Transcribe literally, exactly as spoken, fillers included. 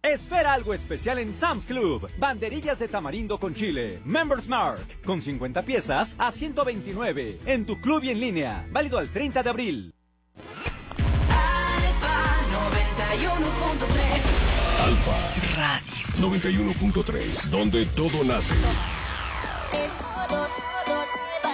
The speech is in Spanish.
Espera algo especial en Sam's Club. Banderillas de tamarindo con chile. Members Mark. Con cincuenta piezas a ciento veintinueve. En tu club y en línea. Válido al treinta de abril. Alfa noventa y uno punto tres. Alfa Radio noventa y uno punto tres, donde todo nace. Todo, todo, todo.